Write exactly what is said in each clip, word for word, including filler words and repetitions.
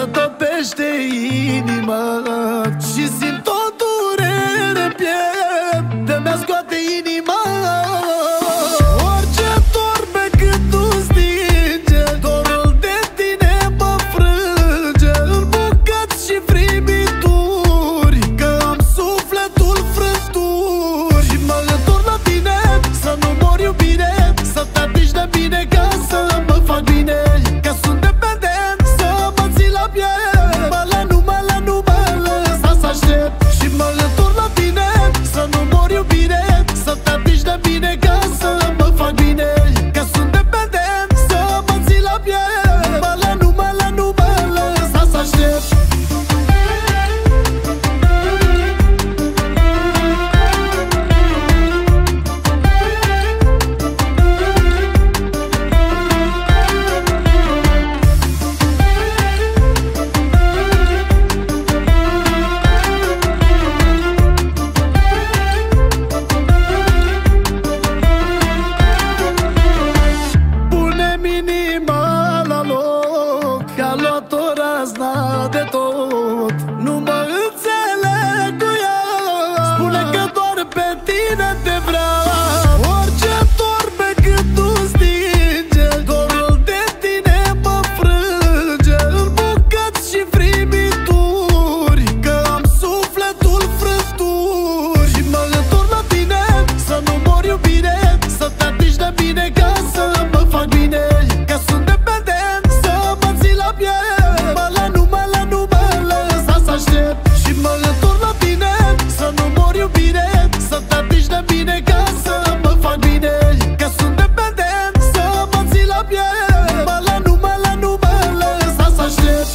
topește inima și simt o durere în piept de mi-a scoate inima. Orice torbe cât nu stinge, dorul de tine mă frânge în bucăți și frimituri, că am sufletul frânturi. Și mă întorc la tine să nu mor iubire, să te atingi de bine ca să mă fac bine, că sunt dependent să mă ții la piept. Mă la nu, mă la nu, mă lăsa să aștept. Și mă întorc la tine să nu mor iubire, să te atingi de bine ca să mă fac bine, că sunt dependent să mă ții la piept. Mă la nu, mă la nu, mă lăsa să aștept. Că-a luat-o razna de tot, nu mă înțeleg cu ea. Spune că doar pe tine te vrea. Orice torbe cât nu stinge, dorul de tine mă frânge în bucăți și frimituri, că am sufletul frânturi. Și mă întorc la tine să nu mor iubire, să te atingi de bine ca să mă fac bine, că sunt dependent să mă ții la piept. Mă la nu, mă la nu, mă lăsa să aștept. Și mă întorc la tine să nu mor iubire, să te atingi de bine ca să mă fac bine, că sunt dependent să mă ții la piept. Mă la nu, mă la nu, mă lăsa să aștept.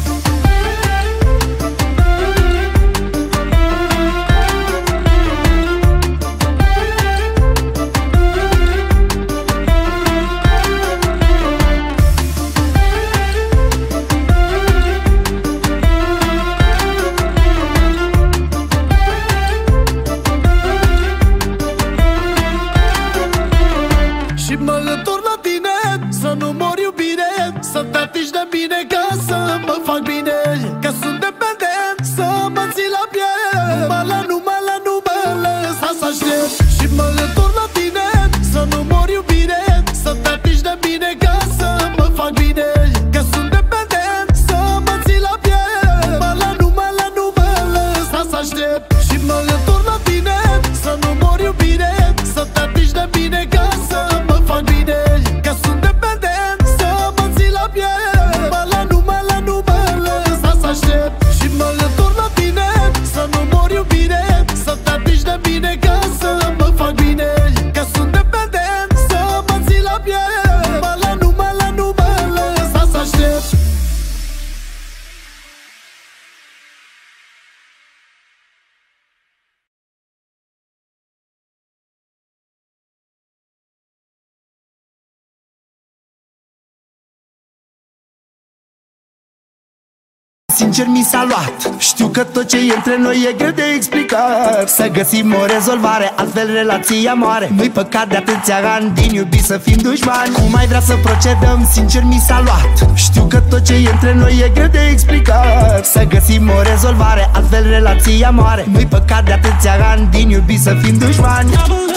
Și mă întorc la tine să nu mor iubire, să te atingi de bine ca să mă fac bine, că sunt dependent să mă ții la piept. Mă la nu, mă la nu, mă lăsa să aștept. Și mă întorc la tine să nu mor iubire, să te atingi de bine ca să mă fac bine, că sunt dependent să mă ții la piept. Mă la nu, mă la nu, mă lăsa să aștept. Și mă întorc la tine să nu mor iubire, să te atingi de bine ca să mă fac bine, că sunt dependent să mă ții la piept. Mă la nu, mă la nu, mă lăsa să aștept. Și mă întorc la tine să nu mor iubire, să te atingi de bine ca să mă fac bine, că sunt dependent să mă ții la piept. Mă la nu, mă la nu, mă lăsa să aștept. Sincer mi s-a luat, știu că tot ce e între noi e greu de explicat. Să găsim o rezolvare, altfel relația moare. Nu-i păcat de atâția ani din iubit să fim dușmani. Cum mai vrea să procedăm, sincer mi s-a luat, știu că tot ce e între noi e greu de explicat. Să găsim o rezolvare, altfel relația moare. Nu-i păcat de atâția ani din iubit să fim dușmani.